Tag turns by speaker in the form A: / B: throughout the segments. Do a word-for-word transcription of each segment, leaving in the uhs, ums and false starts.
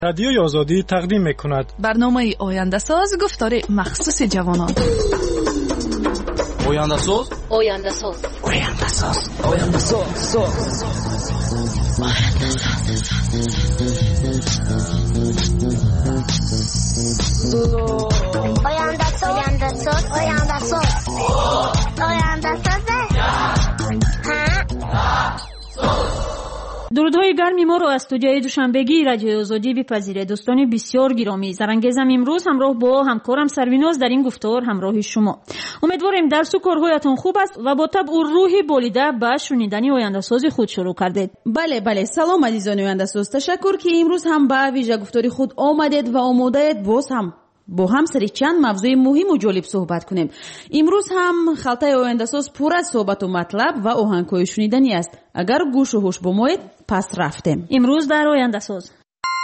A: رادیوی آزادی تقدیم می‌کند
B: برنامه آینده ساز گفتار مخصوص جوانان.
C: آینده ساز
D: آینده ساز
C: آینده ساز آینده ساز
D: آینده ساز آینده ساز آینده ساز آینده ساز
E: درودهای گرمی ما رو از استودیوی دوشنبگی رادیوی آزادی بپذیرید. دوستان بسیار گرامی، زرنگیزم امروز همراه با همکارم سرویناز در این گفتار همراه شما. امیدواریم درس و کارهایتان خوب است و با طبع و روحی بریده به شنیدن آینده ساز خود شروع کردید.
F: بله بله، سلام عزیزان آینده ساز، تشکر که امروز هم به ویژه گفتاری خود آمدید و آماده اید باز هم با هم سری چند موضوع مهم و جالب صحبت کنیم. امروز هم خلطه آینده ساز پر از صحبت و مطلب و آهنگ‌های شنیدنی است. اگر گوش و هوش بمایید پس رفتیم.
E: امروز در آینده ساز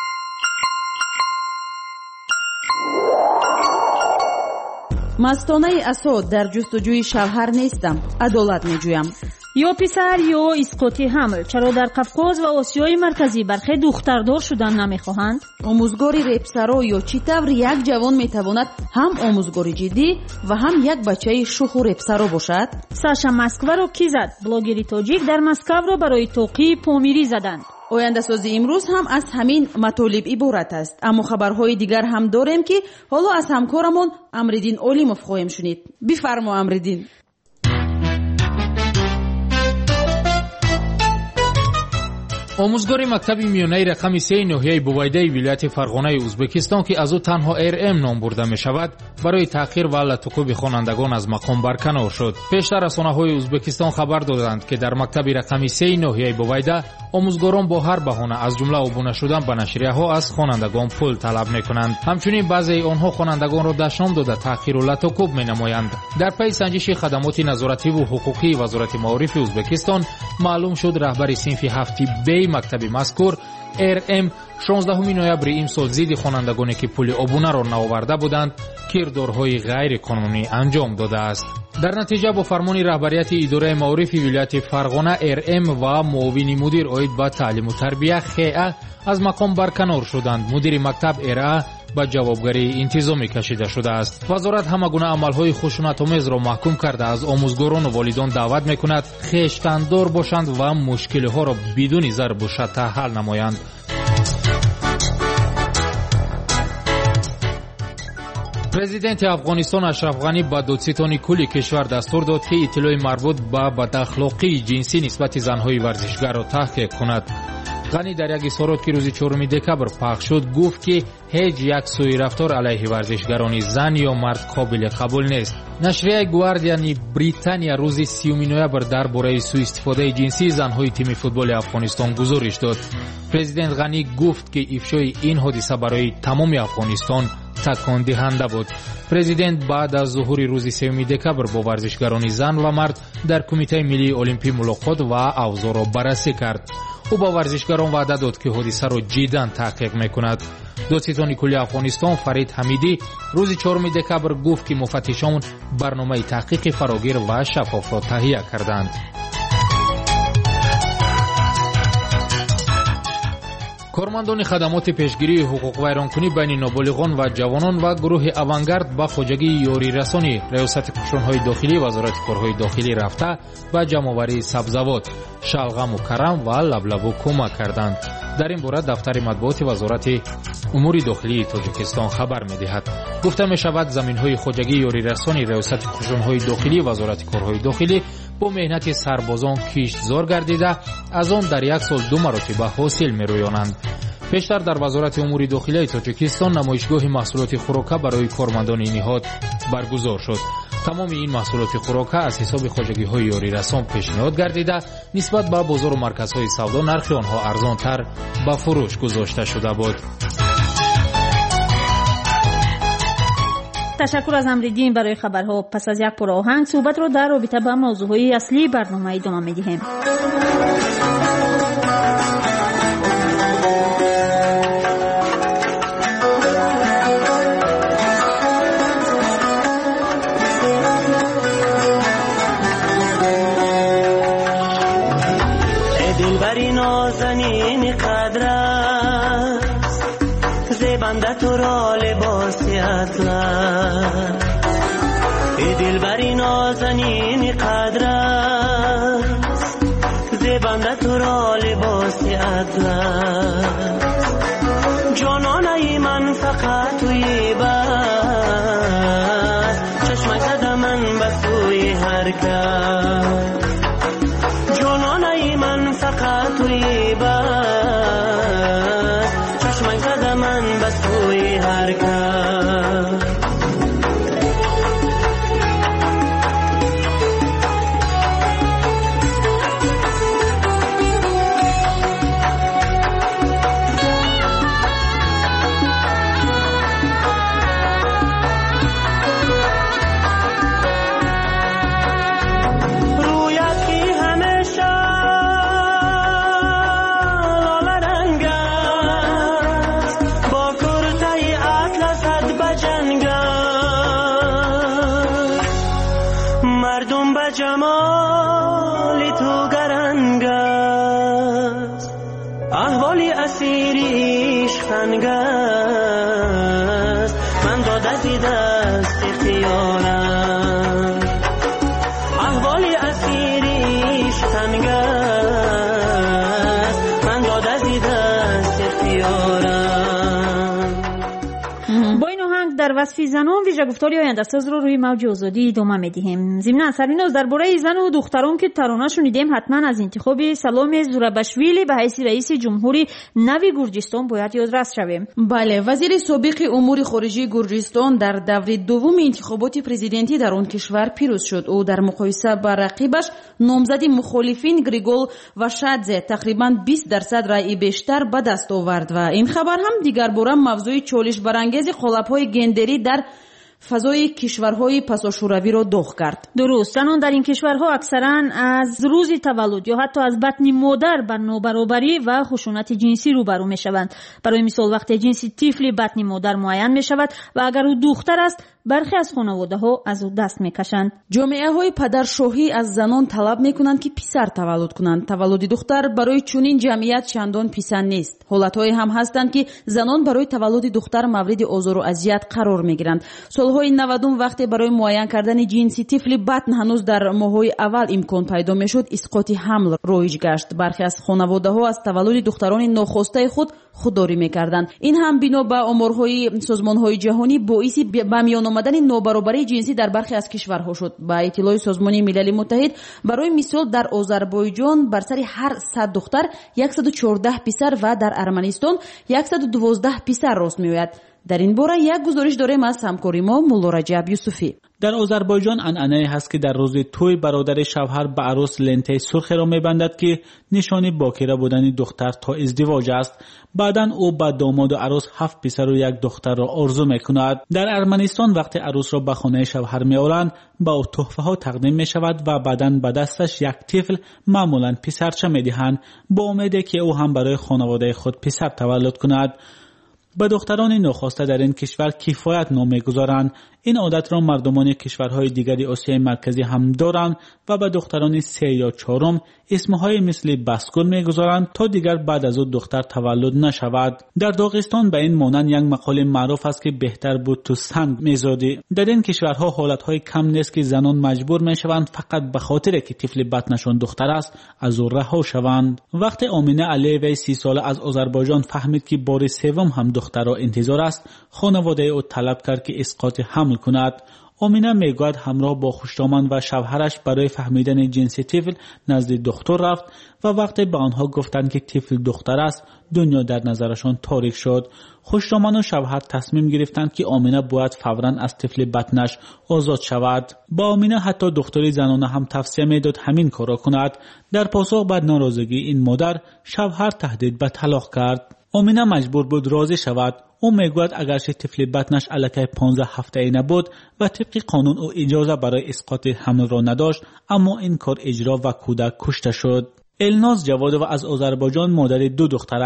F: مستانه اسد در جستجوی شوهر نیستم، عدالت میجویم.
E: یا پسر یا اسقاطی حمل، چرا در قفقاز و آسیای مرکزی برخی دختردار شدن نمیخواهند؟
F: آموزگاری ریپسرا یا چی طور یک جوان میتواند هم آموزگاری جدی و هم یک بچه شوخ و ریپسرا باشد؟
E: ساشا مسکو را کی زد؟ بلاگری تاجیک در مسکو را برای توقیع پامیری زدند.
F: آینده سازی امروز هم از همین مطالب عبارت است، اما خبرهای دیگر هم داریم که حالا از همکارمون امردین اولیموف خواهیم شنید. بفرما امردین.
G: آموزگار مکتب میانه رقم سه ناحیه بویده ولایت فرغانه ازبکستان که از او تنها ار ام نام برده می شود برای تأخیر و لطکوب خوانندگان از مقام برکنار شد. پیشتر رسانه‌های ازبکستان خبر دادند که در مکتب رقم سه ناحیه بویده آموزگاران با هر بهانه از جمله عبور شدن به نشریه‌ها از خوانندگان پول طلب می‌کنند. همچنین بعضی آنها خوانندگان را دشنام داده تأخیر و لطکوب می‌نمایند. در پی سنجش خدمات نظارتی و حقوقی وزارت معارف ازبکستان معلوم شد رهبر صنف هفت بی مکتب مذکور ار ام شانزدهم نوامبر امسال ضد خوانندگانی که پول عبونه را نآورده بودند کردارهای غیر قانونی انجام داده است. در نتیجه با فرمان رهبریت اداره معارف ولایت فرغانه ار ام و معاون مدیر عاید به تعلیم و تربیت خیعه از مقام برکنار شدند. مدیر مکتب ار به جوابگری انتظامی کشیده شده است. وزارت همگونه عملهای خشونت‌آمیز را محکوم کرده از آموزگاران و والدان دعوت می‌کند خویشتن‌دار باشند و مشکل‌ها را بدون ضرب و شتم حل نمایند. پرزیدنت افغانستان اشرف غنی به دادستان کلی کشور دستور داد که اطلاع مربوط به بداخلاقی جنسی نسبت زن‌های ورزشگر را تحقیق کند. غنی در یک اظهارات که روز چهارم دکبر پخش شد گفت که هیچ یک سوء رفتار علیه ورزشگران زن یا مرد قابل قبول نیست. نشریه گواردین بریتانیا روز سیوم نوامبر درباره سوء استفاده جنسی زن‌های تیم فوتبال افغانستان گزارش داد. پرزیدنت غنی گفت که افشای این حادثه برای تمام افغانستان تکان دهنده بود. پرزیدنت بعد از ظهور روز سوم دکبر با ورزشگران زن و مرد در کمیته ملی المپی ملاقات و اوضاع را بررسی کرد. او با ورزشگران وعده داد که حادثه را جداً تحقیق میکند. دادستان کلی افغانستان فرید حمیدی روز چهارم دکبر گفت که مفتشان برنامه تحقیق فراگیر و شفاف را تهیه کردند. کارمندان خدمات پیشگیری حقوق ویرانکنی بین نابالغان و جوانان و گروه اوانگارد با خواجگی یاری رسانی ریاست کشتارهای داخلی وزارت کارهای داخلی رفته و جمع‌آوری سبزوات، شلغم و کرم و لبلبو کمک کردند. در این باره دفتر مطبوعات وزارت امور داخلی تاجیکستان خبر می‌دهد. گفته می‌شود زمین‌های خواجگی یاری رسانی ریاست کشتارهای داخلی وزارت کارهای داخلی با مهنت سربازان کشتزار گردیده از آن در یک سال دو مرتبه حاصل می‌رویانند. پیشتر در وزارت امور داخلی تاجیکستان نمایشگاه محصولات خوراکه برای کارمندان این نهاد برگزار شد. تمام این محصولات خوراکه از حساب خواجگی‌های یاری رسان پیشنهاد گردیده نسبت به بازار و مرکزهای سودا نرخ آنها ارزان‌تر به فروش گذاشته شده بود.
E: تشکر از امردین برای خبرها. پس از یک پر آهنگ صحبت را در رابطه با موضوعهای اصلی برنامه ادامه می‌دهیم.
H: دلبری نازنین قدر است زیبنده تو را لباس اطلس، ای دلبری نازنین قدر است، زیبنده تو را لباس اطلس. جانانه من فقط توی بس، چشم زده من به سوی هر کس. جانانه من فقط توی بس، چشم زده من به سوی هر کس. جمال تو گرنگ است، احوال اسیری عشق تنگ است، من داده زی دست اختیارم. احوال اسیری عشق تنگ است، من داده زی دست اختیارم.
E: با این آهنگ در وصف زنان ویژه گفتاری آینده ساز رو روی موج آزادی ادامه میدیم. ضمن سریناز درباره زن و دختران که ترانه شنیدیم، حتما از انتخاب سلام زوراباشویلی به حیث رئیس جمهوری نوی گرجستان باید یادرس شویم.
F: بله، وزیر سابق امور خارجه گرجستان در دور دوم انتخابات پرزیدنتی در آن کشور پیروز شد. او در مقایسه با رقیبش نامزد مخالفین گریگول واشادزه تقریبا بیست درصد رأی بیشتر به دست آورد و این خبر هم دیگر باره موضوع چالش برانگیز قالب‌های گندری در فضای کشورهای پساشوروی را داغ کرد.
E: درست، زنان در این کشورها اکثرا از روز تولد یا حتی از بطن مادر بر نابرابری و خشونت جنسی روبرو می شوند. برای مثال وقتی جنسی طفل بطن مادر معین می شود و اگر او دختر است، برخی از خانواده ها از او دست می کشند.
F: جامعه های پدرشاهی از زنان طلب می کنند که پسر تولد کنند. تولد دختر برای چنین جمعیت چندان پسند نیست. حالت های هم هستند که زنان برای تولد دختر مورد آزار و اذیت قرار می گیرند. سالهای نودم وقتی برای معین کردن جنسی طفل بطن هنوز در ماه‌های اول امکان پیدا می شد، اسقاط حمل رایج گشت. برخی از خانواده ها از تولد دختران ناخواسته خود خودداری می کردند. این هم بنا به آمارهای سازمان های جهانی باعث به میان آمدن نابرابری جنسی در برخی از کشورها شد. با اطلاع سازمان ملل متحد، برای مثال در آذربایجان بر سر هر صد دختر صد و چهارده پسر و در ارمنستان صد و دوازده پسر راست میآید. در این باره یک گزارش داریم از همکار ما مولا رجب یوسفی.
I: در آذربایجان عنعنه هست که در روز توی برادر شوهر به عروس لنته سرخ را میبندد که نشانی باکره بودن دختر تا ازدواج است. بعداً او با داماد و عروس هفت پسر و یک دختر را آرزو میکند. در ارمنستان وقتی عروس را به خانه شوهر میآورند، با او تحفه ها تقدیم می شود و بعداً به دستش یک طفل، معمولاً پسرچه میدهند با امید که او هم برای خانواده خود پسر تولد کند. به دختران ناخواسته در این کشور کفایت نمیگذارند. این عادت را مردمان کشورهای دیگری آسیای مرکزی هم دارند و به دختران سه یا چهارم اسمهای مثل بسگل میگذارند تا دیگر بعد از او دختر تولد نشود. در داغستان به این مانند یک مقاله معروف است که بهتر بود تو سنگ میزادی. در این کشورها حالتهای کم نیست که زنان مجبور میشوند فقط به خاطر که طفل بطنشان دختر است از او رها شوند. وقتی آمینه علیوی سی ساله از آذربایجان فهمید که بار سوم هم دختر را انتظار است، خانواده او طلب کرد که اسقاط حمل کند. آمینه میگوید همراه با خوشتامن و شوهرش برای فهمیدن جنس طفل نزد دکتر رفت و وقتی به آنها گفتند که طفل دختر است، دنیا در نظرشان تاریک شد. خوشتامن و شوهر تصمیم گرفتند که آمینه باید فوراً از طفل بطنش آزاد شود. با آمینه حتی دکتر زنانه هم توصیه میداد همین کار را کند. در پاسخ بر ناراضگی این مادر، شوهر تهدید به طلاق کرد. آمینه مجبور بود راضی شود. او میگوید اگرچه طفل بطنش الکی پانزده هفته ای نبود و طبق قانون او اجازه برای اسقاط حمل را نداشت، اما این کار اجرا و کودک کشته شد. الناز جواد و از آذربایجان مادر دو دختر است.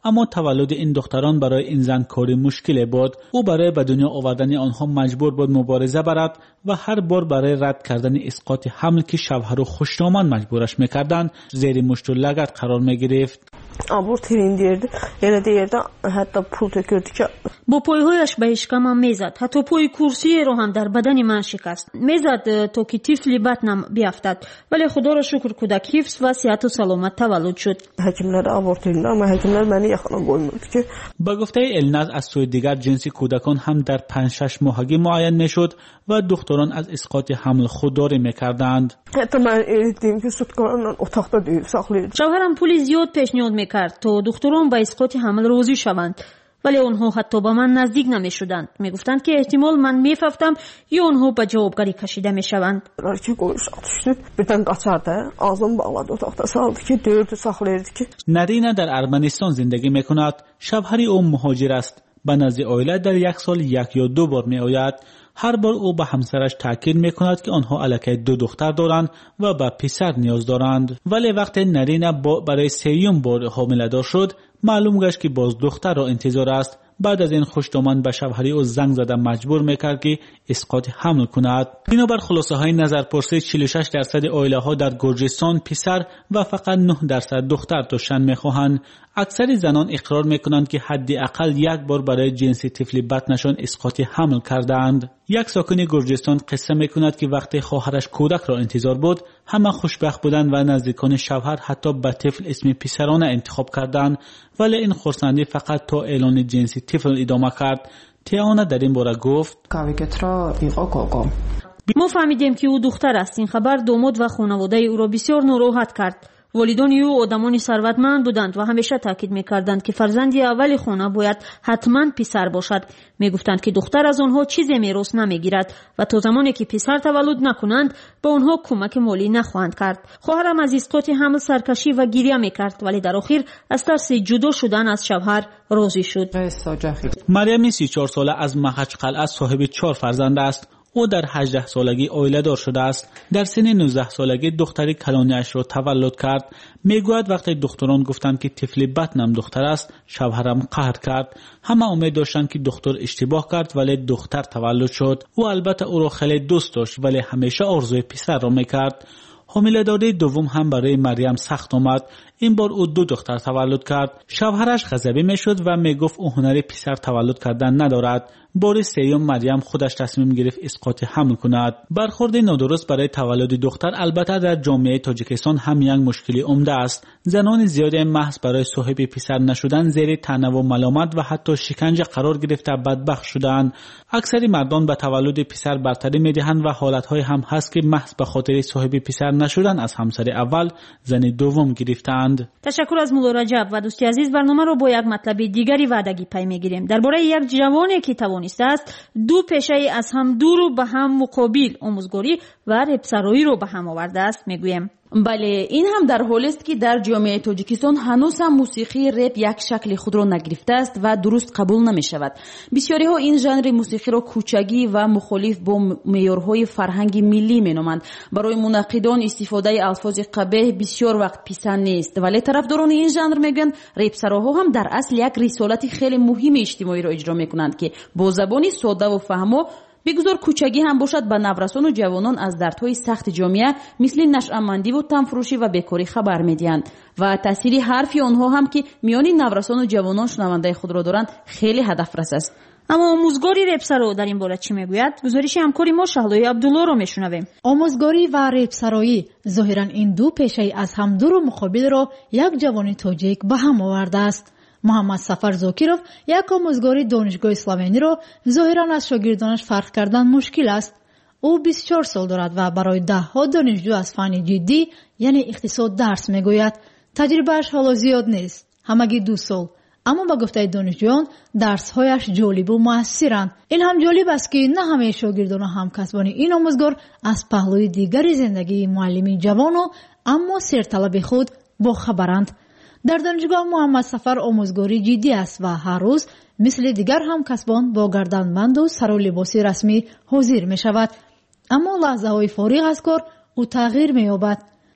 I: اما تولد این دختران برای این زن کاری مشکل بود. او برای به دنیا آوردن آنها مجبور بود مبارزه برد و هر بار برای رد کردن اسقاط حمل که شوهر و خوشنامان مجبورش میکردند زیر مشت و لگد قرار میگرفت.
J: Abort edildi. Elə deyirdi, hətta pul tökürdü ki.
E: با پایهایش به اشکمم میزد. حتی پای کرسی رو هم در بدن من شکست. میزد تا که طفلی بطنم بیفتد. ولی خدا را شکر کودک حفظ و صحت و سلامت تولد شد.
J: Həkimlər abort edildi, amma həkimlər məni yaxına qoymurdu ki.
I: با گفته الناز از سوی دیگر جنس کودکان هم در پنج شش ماهگی معاین میشد و دختران از اسقاط حمل خودداری میکردند.
J: Hətta mən etdiyim ki, sutkalarla otaqda döyüb saxlayırdı.
E: شوهرم پول زیاد پیشنهاد میکرد تا دختران با اسقاط حمل راضی شوند. ولی اونها حتی با من نزدیک نمیشدند. میگفتند که احتمال من میفهمم یا اونها به جوابگری کشیده میشوند.
J: Ki qoyuş atışdı. Birdən qaçardı. Ağzını bağladı otaqda saldı ki, döyürdü, saxlayırdı ki.
I: نرینا در ارمنستان زندگی میکند. شوهر او مهاجر است. به نزد عائله در یک سال یک یا دو بار میآید. هر بار او به همسرش تاکید میکند که آنها الکی دو دختر دارند و به پسر نیاز دارند. ولی وقتی نرینا برای سوم بار حامله‌دار شد معلوم گشت که باز دختر را انتظار است. بعد از این خوشدامن به شوهری او زنگ زده مجبور میکرد که اسقاط حمل کند. بنابر خلاصه های نظرپرسی چهل و شش درصد عائله ها در گرجستان پسر و فقط نه درصد دختر داشتن میخواهند. اکثر زنان اقرار میکنند که حداقل یک بار برای جنس طفل بطنشان اسقاط حمل کردند. یک ساکن گرجستان قصه میکند که وقتی خواهرش کودک را انتظار بود همه خوشبخت بودند و نزدیکان شوهر حتی به طفل اسم پسرانه انتخاب کردند. ولی این خرسندی فقط تا اعلان جنس طفل ادامه کرد. تیانا در این باره گفت
E: ما فهمیدیم که او دختر است. این خبر داماد و خانواده او را بسیار ناراحت کرد. والدان او آدمان ثروتمند بودند و همیشه تاکید می‌کردند که فرزند اول خانه باید حتما پسر باشد. میگفتند که دختر از آنها چیزی میراث نمیگیرد و تا زمانی که پسر تولد نکنند به آنها کمک مالی نخواهند کرد. خواهرم از اسقاط حمل سرکشی و گریه میکرد ولی در آخر از ترس جدا شدن از شوهر راضی شد.
I: مریم سی و چهار ساله از مخچقلعه صاحب چهار فرزند است. او در هجده سالگی عائله دار شده است. در سن نوزده سالگی دختری کلانیش را تولد کرد. میگوید وقتی دکتران گفتند که طفل بطنم دختر است شوهرم قهر کرد. همه امید داشتند که دکتر اشتباه کرد ولی دختر تولد شد. او البته او را خیلی دوست داشت ولی همیشه آرزوی پسر را میکرد. حامله‌داری دوم هم برای مریم سخت آمد. این بار او دو دختر تولد کرد. شوهرش غضبی میشد و میگفت او هنر پسر تولد کردن ندارد. بار سوم مریم خودش تصمیم گرفت اسقاط حمل کند. برخورد نادرست برای تولد دختر البته در جامعه تاجیکستان هم یک مشکلی عمده است. زنان زیادی محض برای صاحب پسر نشدن زیر طعنه و ملامت و حتی شکنجه قرار گرفته بدبخت شدند. اکثر مردان به تولد پسر برتری میدهند و حالت‌های هم هست که محض به خاطر صاحب پسر نشدن از همسر اول زن دوم گرفتند.
E: تشکر از مولا رجب و دوستی عزیز. برنامه رو با یک مطلب دیگری وعدگی پی میگیریم. درباره یک جوانی که توانسته است دو پیشه از هم دو رو به هم مقابل آموزگاری و رپسرایی رو به هم آورده است میگویم.
F: بله، این هم در حالی است که در جامعه تاجیکستان هنوز هم موسیقی رپ یک شکل خود را نگرفته است و درست قبول نمی شود. بسیاری ها این ژانر موسیقی را کوچگی و مخالف با معیارهای فرهنگ ملی می نامند. برای منقدان استفاده الفاظ قبیح بسیار وقت پسند نیست، ولی طرفداران این ژانر میگن رپسراها هم در اصل یک رسالت خیلی مهم اجتماعی را اجرا میکنند که با زبانی ساده و فهمو بگذار کوچگی هم باشد به نورسان و جوانان از دردهای سخت جامعه مثل نشأه‌مندی و تنفروشی و بیکاری خبر میدهند و تاثیر حرفی آنها هم که میان نورسان و جوانان شنونده خود را دارند خیلی هدف رس است.
E: اما آموزگاری رپسرا در این باره چی میگوید؟ گزارش همکاری ما شهلای عبدالله را میشنویم.
K: آموزگاری و رپسرایی ظاهرا این دو پیشه از هم دو و مقابل را یک جوان تاجیک به هم آورده است. محمد سفر زاکیروف یک آموزگاری دانشگاه اسلامی را ظاهرا از شاگردانش فرق کردن مشکل است. او بیست و چهار سال دارد و برای ده ها دانشجو از فن جدی یعنی اقتصاد درس میگوید. تجربهش حالا زیاد نیست، همگی دو سال، اما با گفته دانشجویان درسهایش جالب و موثرند. این هم جالب است که نه همه شاگردان و همکسبان این آموزگار از پهلوی دیگری زندگی معلمی جوان و اما سرطلب خود با خبرند. در دانشگاه محمد سفر آموزگاری جدی است و هر روز مثل دیگر هم کسبان با گردنبند و سر و لباس رسمی حاضر می شود. اما لحظه های فارغ از کار او تغییر می یابد.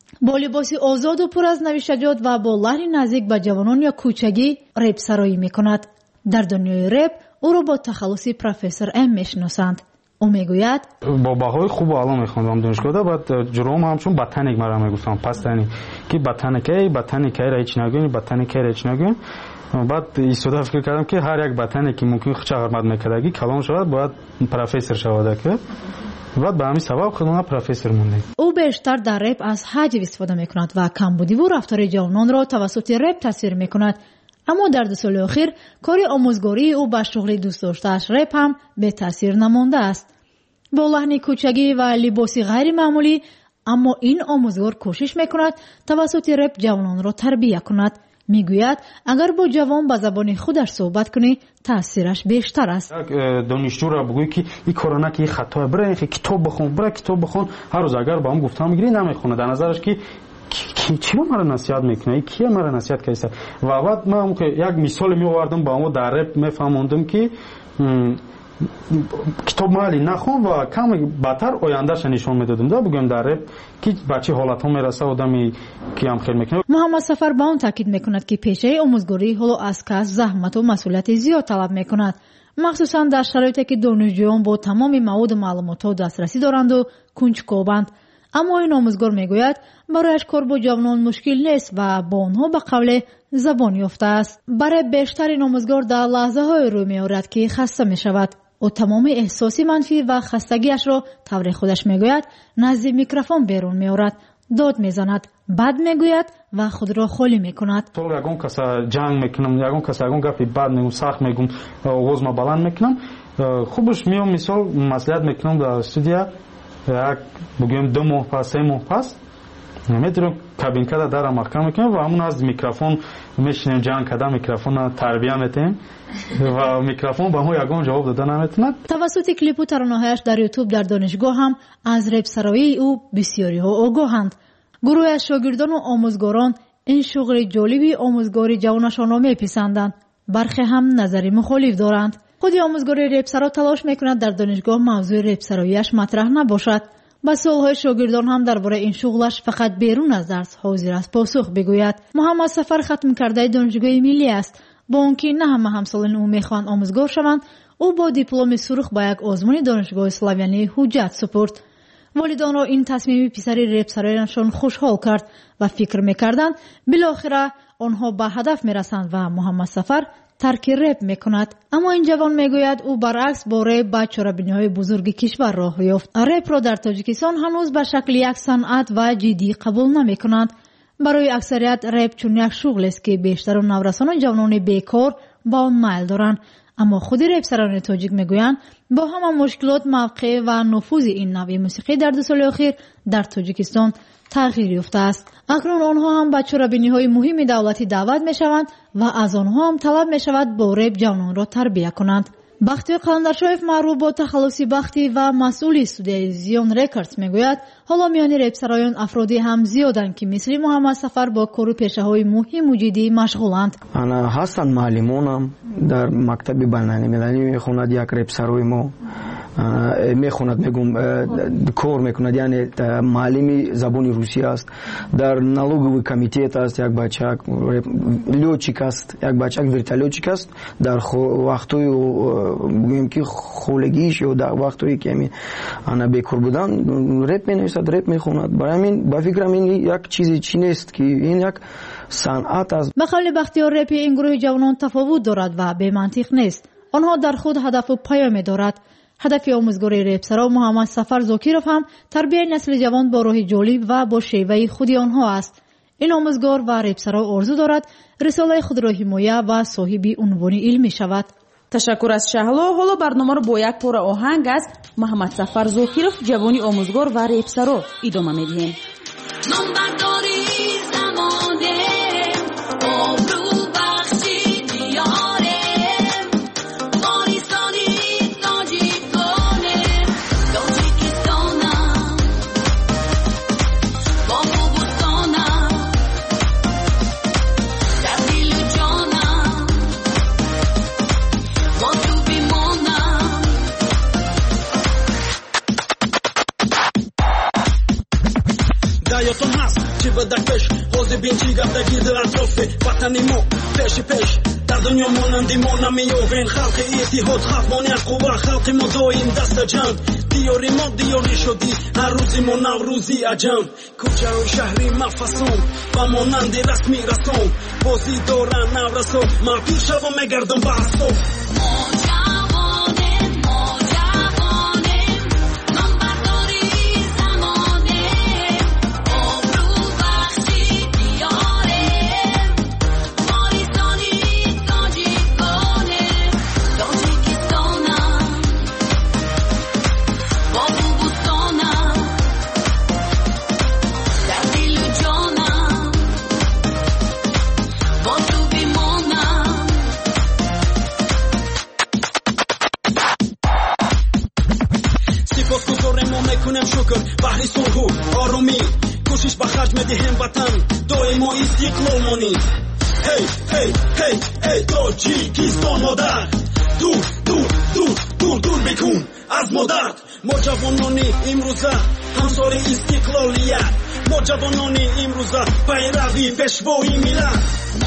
K: با لباسی آزاد و پر از نویشجات و با لحنی نزدیک به جوانان یا کوچگی رپ سرایی میکند. در دنیای رپ او را با تخلصی پروفسور ام میشناسند. او میگوید
L: با بهای خوب و عالی میخوندم دانشگاه. بعد جرم همچون بطنیک مرا میگفتم پستانی که بطنکی بطنکی را هیچ نگوین بطنکی را هیچ نگوین. بعد ایستاده فکر کردم که هر یک بطنی که ممکن خچ خدمت میکردگی کلام شود باید پروفسور شود که بعد به همین سبب خودم پروفسور موندم.
K: او بیشتر در رپ از حجو استفاده میکند و کمبودی و رفتار جوانان را توسط رپ تصویر میکند. اما در دو سال اخیر کار آموزگاری او با شغل دوست داشته‌اش رپ هم به تاثیر نمانده است. با لحن کوچگی و لباسی غیر معمولی اما این آموزگار کوشش میکند توسط رپ جوانان را تربیت کند. میگوید اگر با جوان با زبان خودش صحبت کنی تاثیرش بیشتر است.
L: دانشجو را بگویی که این کار نکن، این خطا برای کتاب بخون، برای کتاب بخون. هر روز اگر با هم گفتم میگیری نمیخونه. در نظرش که کی چی مرا نصیحت میکنه، کی مرا نصیحت کرده. و بعد من یک مثال میآوردم با ما در رپ میفهموندم که کتاب مالی نخون و کم بدتر آیندهش نشون میدادم. دا بگم در رپ که بچه حالت ها میرسه آدمی که هم خیلی میکنه.
K: محمد سفر با اون تاکید میکند که پیشه آموزگاری حالا از کس زحمت و مسئولیت زیاد طلب میکند، مخصوصا در شرایطی که دانشجویان با تمام مواد و معلومات دسترسی دارند و کنجکاوند. اما این آموزگار میگوید برایش کار با جوانان مشکل نیست و با آنها به قول زبان یافته است. برای بیشتر این آموزگار در لحظه های روی میآورد که خسته میشود. او تمام احساسی منفی و خستگیش را طور خودش میگوید نزد میکروفون بیرون میآورد، داد میزند، بد میگوید و خود را خالی میکند.
L: تو یگان کس جنگ میکنم، یگان کس یگان گپی بد میگم، سخت میگم، آواز ما بلند میکنم. خوبش میام مثال مصلحت میکنم در استودیو یک بگیم دو ماه پس سه ماه پس میتونم کابینکه را در محکم میکنم و همون از میکروفون میشینیم جنگ کردن میکروفون تربیه میتیم و میکروفون به ما یگان جواب داده نمیتونه.
K: توسط کلیپ و ترانه‌هایش در یوتیوب در دانشگاه هم از رپ سرایی او بسیاری ها آگاهند. گروه از شاگردان و آموزگاران این شغل جالبی آموزگاری جوانشان را میپسندند، برخی هم نظری مخالف دارند. خود آموزگار رپ سرا تلاش میکند در دانشگاه موضوع رپ سراییش مطرح نباشد. با سالهای شاگردان هم درباره این شغلش فقط بیرون از درس حاضر است پاسخ بگوید. محمد سفر ختم کرده دانشگاه ملی است. با آنکه نه همه همسالان او میخواهند آموزگار شوند، او با دیپلم سرخ با یک آزمون دانشگاه اسلامیانی حجت سپرد. والدان را این تصمیم پسر رپ سرایشان خوشحال کرد و فکر میکردند بالاخره آنها به هدف میرسند و محمد سفر ترک رپ میکند. اما این جوان میگوید او برعکس با رپ به چرابینی‌های بزرگ کشور راه یافت. رپ را در تاجیکستان هنوز به شکل یک صنعت و جدی قبول نمیکنند. برای اکثریت رپ چون یک شغل است که بیشتر نوجوانان و جوانان بیکار با آن میل دارند. اما خود رپ سران تاجیک میگویند با همه مشکلات موقع و نفوذ این نوع موسیقی در دو سال اخیر در تاجیکستان تغییر یافته است. اکنون آنها هم به چرابینی‌های مهم دولتی دعوت میشوند و از آنها هم طلب میشود با رپ جوانان را تربیت کنند. بختیار قلندرشاев معروف با تخلصی بختی و مسئول استودیوی زیون رکوردز میگوید حالا میان رپ سرایان افرادی هم زیادند که مثل محمد سفر با کار و پیشه‌های مهم و جدی مشغولند.
M: انا حسن معلمونم در مکتب بین‌المللی میخواند یک رپ سرای ما میخواند میگم کار میکند، یعنی معلمی زبان روسی است. در نالوگوی کمیته است یک بچه لوچیک است، یک بچه ورتالوچیک است. در وقتای بگیم که خولگیش یا در وقتایی که می انا بیکار بودن رپ مینویسد، رپ میخواند. برای همین با فکرم این یک چیزی چی نیست که این یک صنعت است.
K: به قول بختیار رپ این گروه جوانان تفاوت دارد و به منطق نیست. آنها در خود هدف و پیام دارد. هدف آموزگاری رپ سرا محمد سفر زاکیروف هم تربیت نسل جوان با راه جالب و با شیوه خودی آنها است. این آموزگار و رپ سرا آرزو دارد رساله خود را حمایه و صاحب عنوان علمی شود.
F: تشکر از شهلا. حالا برنامه را با یک پاره آهنگ از محمد سفر زاکیروف جوانی آموزگار و رپ سرا ادامه میدهیم.
N: چی بدکش حوزی بینچی گفته گیدر اطرافه وطنی ما پیش پیش در دنیا مانندی ما نمیابین خلق اتحاد خفمانی قوه خلق ما دایم دست جمع دیاری ما دیاری شدی هر روزی ما نوروزی عجم کوچه و شهری مفصوم و مانند رسمی رسوم بازی دارن نورسو ما پیش رو میگردم بحثو بحری سرخو آرومی کوشش به خرج میدیم وطن دائم ما استقلال مانی هی هی هی هی تاجیکستان مادر دور دور دور دور دور بکن از مادر ما جوانانی امروزه همسار استقلالیت ما جوانانی امروزه پیروی پیشوای ملت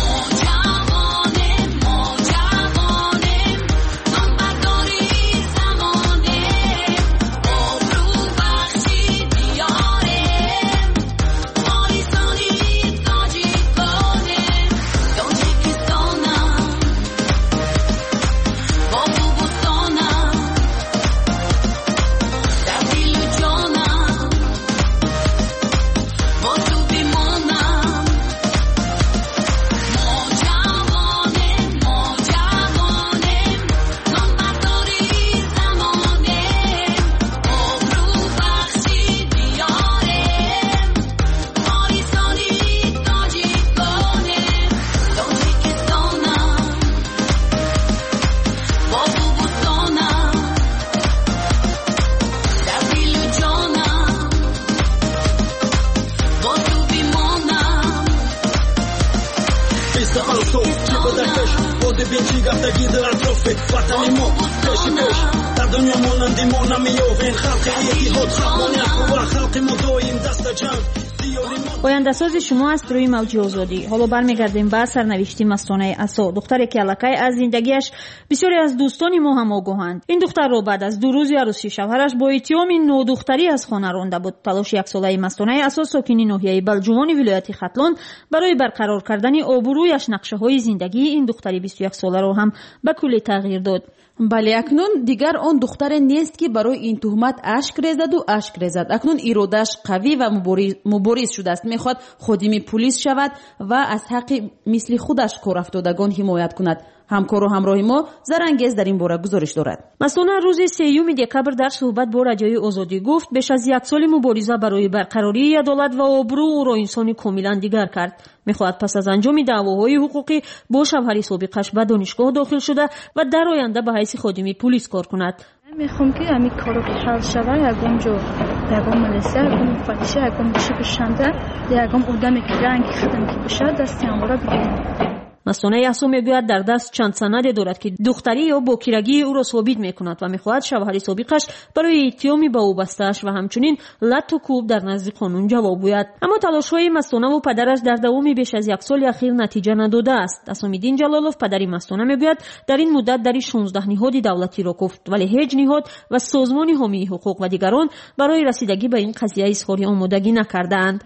E: آینده‌ساز شما است روی موج آزادی. حالا برمیگردیم به سرنوشت مستانه عصا، دختری که الکی از زندگیش بسیاری از دوستان ما هم آگاهند. این دختر را بعد از دو روز عروسی شوهرش با اتهام نودختری از خانه رانده بود. تلاش یک ساله مستانه عصا ساکن ناحیه بلجوان ولایت ختلان برای برقرار کردن آبرویش نقشه‌های زندگی این دختری بیست و یک ساله را هم به کلی تغییر داد.
F: بله، اکنون دیگر آن دختر نیست که برای این تهمت اشک ریزد و اشک ریزد. اکنون اراده‌اش قوی و مبارز شده است. میخواد خادم پلیس شود و از حق مثل خودش کار افتادگان حمایت کند. همکار و همراه ما زرانگیز در این باره گزارش دارد.
E: مسئول روز سیوم دکبر در صحبت با رادیوی آزادی گفت بیش از یک سال مبارزه برای برقراری عدالت و آبرو او را انسانی کاملا دیگر کرد. میخواهد پس از انجام دعواهای حقوقی با شوهر سابقش به دانشگاه داخل شده و در آینده به حیث خادم پلیس کار کند.
O: میخوام که همین کارو که حل شود، یکم جو یکم ملیسه یکم فتیشه یکم چی بشنده یکم آدمی که رنگ خدم که بشه دستی همورا بگیرم.
E: مستانه عصا میگوید در دست چند سند دارد که دختری یا باکیرگی او را ثابت میکند و میخواهد شوهر سابقش برای اتهامی به او بسته‌اش و همچنین لط و کوب در نزد قانون جواب گوید. اما تلاش‌های مستانه و پدرش در دوام بیش از یک سال اخیر نتیجه نداده است. اسام‌الدین جلالوف پدری مستانه میگوید در این مدت در شانزده نهاد دولتی را گفت، ولی هیچ نهاد و سازمان حامی حقوق و دیگران برای رسیدگی به این قضیه اظهار آمادگی نکردند.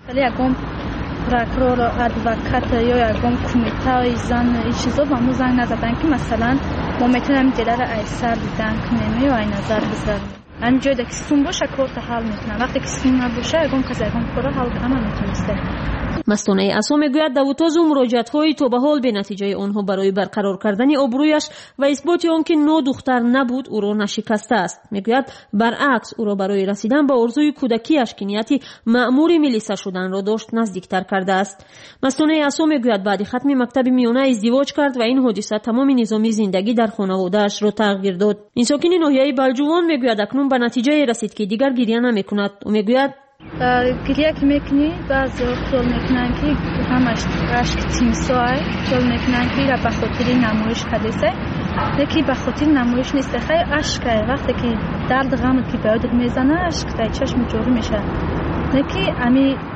O: پروکرور و ادوکات یا یکم کمیته زن این چیزا با ما زنگ نزدن که مثلا ما میتونیم دلار ایسر دیدن کنیم یا این نظر بذاریم. انجا که سون باشه کارت حل میکنه، وقتی که سون نباشه یکم کسی یکم کار حل کنه میتونسته.
E: مستانه عصا میگوید داوطلب مراجعت‌های تا به حال به نتیجه آنها برای برقرار کردن آبرویش و اثبات آنکه نو دختر نبود او را نشکسته است. میگوید برعکس او را برای رسیدن به آرزوی کودکیش که نیتی مأمور ملیسه شدن را داشت نزدیکتر کرده است. مستانه عصا میگوید بعد ختم مکتب میانه ازدواج کرد و این حادثه تمام نظام زندگی در خانواده‌اش را تغییر داد. این ساکن ناحیه بلجوان میگوید اکنون به نتیجه رسید که دیگر گریه نمیکند. او میگوید
O: گریه که میکنی بعضی خیال میکنن که همش عشق تیمسای خیال میکنن که را به خاطر نمایش حدیثه، یکی به خاطر نمایش نیست، خیلی عشقه. وقتی که درد غم که به یادت میزنه عشق در چشم جاری میشه. یکی امی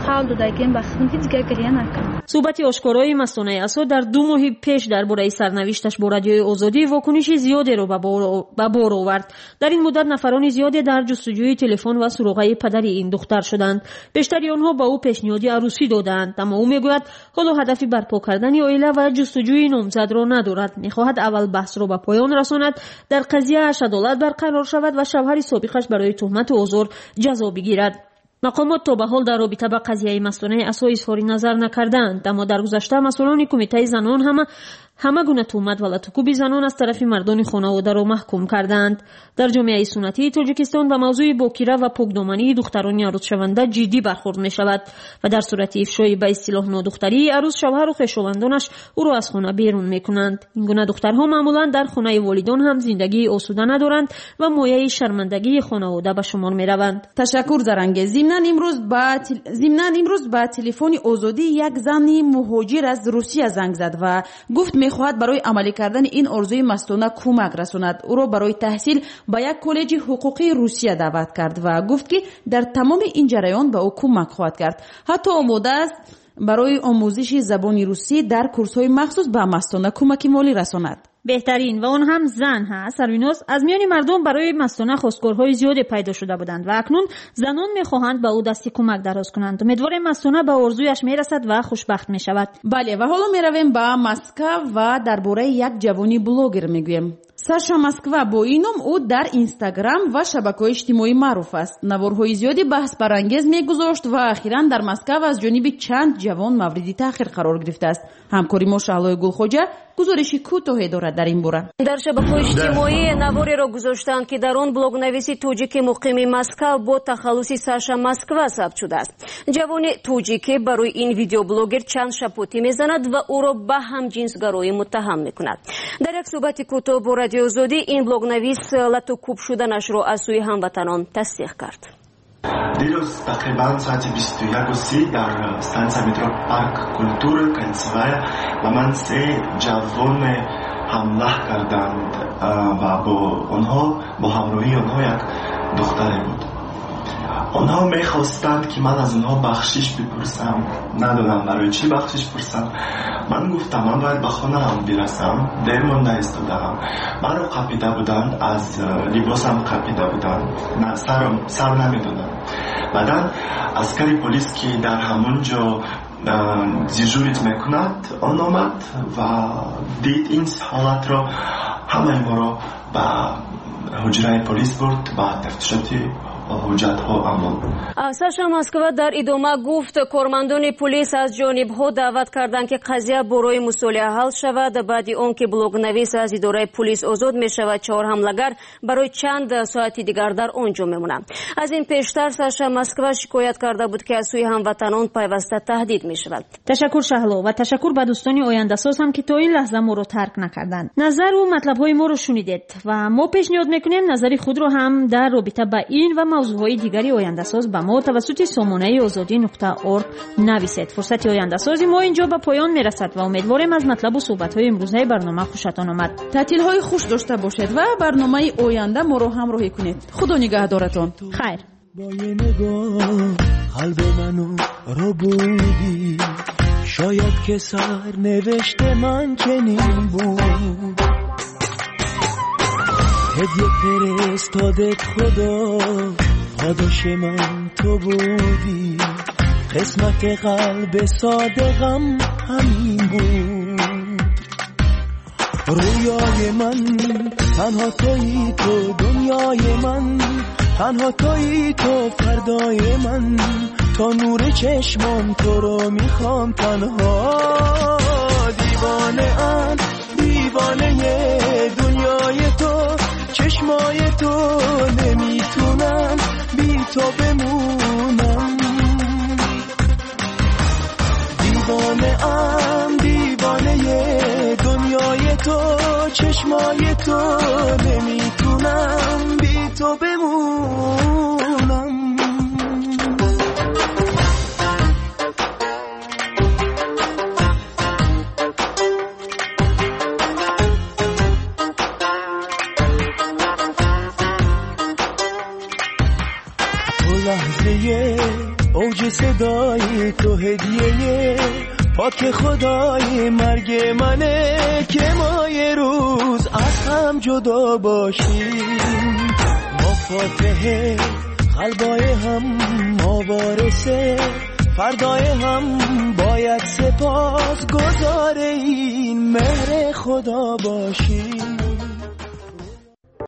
O: хал додагим ба хунди дигар гирия накунам.
E: суҳбати ошкорои Мастонаи Асо дар ду моҳи пеш дар бораи сарнавишташ бо радиои Озодӣ вокуниши зиёдеро ба бор овард. дар ин муддат нафарони зиёде дар ҷустуҷӯи телефон ва суроғаи падари ин духтар шуданд. бештари онҳо ба ӯ пешниҳоди арӯсӣ доданд, аммо ӯ мегӯяд ҳоло ҳадафи барпо кардани оила ва ҷустуҷӯи номзадро надорад. мехоҳад аввал баҳсро ба поён расонад, дар қазияаш адолат барқарор шавад ва шавҳари собиқаш барои тӯҳмату озор ҷазо бигирад. мақомот то ба ҳол дар робита ба қазияи Мастонаи Асо изҳори назар накарданд, аммо дар гузашта масъулони кумитаи занон ҳама ҳама гуна тӯҳмат ва латукуби занон аз тарафи мардони хонаводаро маҳкум карданд. дар ҷомеаи суннатии Тоҷикистон ба мавзӯи бокира ва покдомании духтарони арӯзшаванда ҷиддӣ бархурд мешавад ва дар сурати ифшои ба истилоҳ нодухтарии арӯз шавҳару хешовандонаш ӯро аз хона берун мекунанд. ин гуна духтарҳо маъмулан дар хонаи волидон ҳам зиндагии осуда надоранд ва мояи шармандагии хонавода ба шумор мераванд.
F: ташаккур зарангез. зимнан имрӯз ба зимнан имрӯз ба телефони Озодӣ як зани муҳоҷир аз Русия занг зад ва гуфт мехоҳад барои амалӣ кардани ин орзуи Мастона кӯмак расонад. ӯро барои таҳсил ба як коллеҷи ҳуқуқии Русия даъват кард ва гуфт ки дар тамоми ин ҷараён ба ӯ кӯмак хоҳад кард. ҳатто омода аст барои омӯзиши забони русӣ дар курсҳои махсус ба Мастона кӯмаки молӣ расонад.
E: беҳтарин ва он ҳам зан ҳаст. сарвиноз, аз миёни мардум барои Мастона хостгорҳои зиёде пайдо шуда буданд ва акнун занон мехоҳанд ба ӯ дасти кӯмак дароз кунанд. умедворем Мастона ба орзуяш мерасад ва хушбахт мешавад.
F: бале, ва ҳоло меравем ба Москва ва дар бораи як ҷавони блогер мегӯем. Саша Москва бо ин ном ӯ дар Инстаграм ва шабакаҳои иҷтимоӣ маъруф аст. наворҳои зиёди баҳсбарангез мегузошт ва ахиран дар Москва аз ҷониби чанд ҷавон мавриди таъхир қарор гирифтааст. ҳамкори мо Шаҳлои Гулхоҷа гузориши кӯтоҳе дорад дар ин бора.
P: дар шабакаҳои иҷтимоӣ навореро гузоштанд ки дар он блогнависи тоҷики муқими Москва бо тахаллуси Саша Москва сабт шудааст. ҷавони тоҷикӣ барои ин видеоблогер чанд шапотӣ мезанад ва ӯро ба ҳамҷинсгароӣ муттаҳам мекунад. дар як суҳбати кӯтоҳ бо радиои Озодӣ ин блогнавис латукуб шуданашро аз сӯи ҳамватанон тасдиқ кард.
Q: Дирӯз тақрибан соати бисту яку си дар станция метро Парк культуры Кольцевая ба ман се ҷавоне ҳамла карданд ва бо онҳо бо ҳамроҳии онҳо як духтаре буд. онҳо мехостанд ки ман аз онҳо бахшиш бипурсам. надонам барои чӣ бахшиш пурсам. ман гуфтам ман бояд ба хонаам бирасам, дер монда истодаам. маро қапида буданд, аз либосам қапида буданд, сар намедоданд. баъдан аскари полис ки дар ҳамон ҷо дежурит мекунад он омад ва дид ин ҳолатро, ҳамаи моро ба ҳуҷраи полис бурд ба тафтишоти
P: Саша Москва дар идома гуфт кормандони полис аз ҷонибҳо даъват карданд ки қазия борои мусолиҳа ҳал шавад. баъди он ки блогнавис аз идораи полис озод мешавад, чаҳор ҳамлагар барои чанд соати дигар дар он ҷо мемонанд. аз ин пештар Саша Москва шикоят карда буд ки аз сӯи ҳамватанон пайваста таҳдид мешавад.
E: ташаккур Шаҳло ва ташаккур ба дӯстони ояндасоз ҳам ки то ин лаҳза моро тарк накарданд. назару матлабҳои моро шунидед ва мо пешниҳод мекунем назари худро ҳам дар робита ба ин ва мавзӯъҳои дигари ояндасоз ба мо тавассути сомонаи озодӣ нуқта орг нависед. фурсати ояндасози мо инҷо ба поён мерасад ва умедворем аз матлабу суҳбатҳои имрӯзаи барнома хушатон омад.
F: таътилҳои хуш дошта бошед ва барномаи оянда моро ҳамроҳӣ кунед. худо нигаҳдоратон.
E: хайр.
H: با یه نگاه قلب منو رو بودی شاید که سر نوشته من چنین بود هدیه فرستادت خدا پاداش من تو بودی قسمت قلب صادقم همین بود رویای من تنها تویی تو دنیای من تنها تویی تو فردای من تا نور چشمام تو رو میخوام تنها دیوانه ام دیوانه دنیای تو چشمای تو نمیتونم بی تو بمونم دیوانه ام دیوانه دنیای تو چشمای تو نمیتونم بی تو بمونم اوج صدای تو هدیه پاک خدای مرگ منه که ما یه روز از هم جدا باشیم. ما فاتحه قلبای هم، ما وارثه فردای هم، باید سپاس گزار این مهر خدا باشیم.